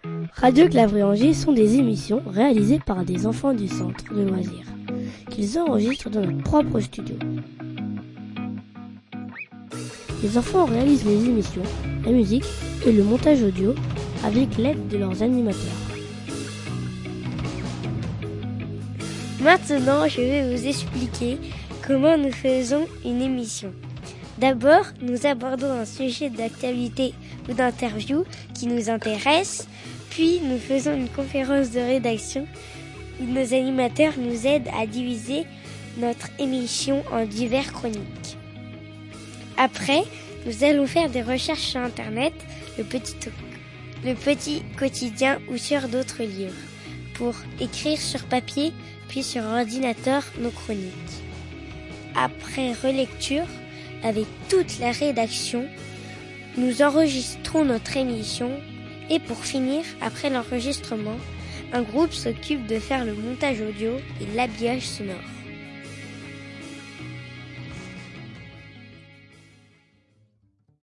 Radio Clap Angers sont des émissions réalisées par des enfants du centre de loisirs, qu'ils enregistrent dans notre propre studio. Les enfants réalisent les émissions, la musique et le montage audio avec l'aide de leurs animateurs. Maintenant, je vais vous expliquer comment nous faisons une émission. D'abord, nous abordons un sujet d'actualité ou d'interview qui nous intéresse, puis nous faisons une conférence de rédaction où nos animateurs nous aident à diviser notre émission en diverses chroniques. Après, nous allons faire des recherches sur Internet, le petit quotidien ou sur d'autres livres, pour écrire sur papier puis sur ordinateur nos chroniques. Après relecture, avec toute la rédaction, nous enregistrons notre émission et pour finir, après l'enregistrement, un groupe s'occupe de faire le montage audio et l'habillage sonore.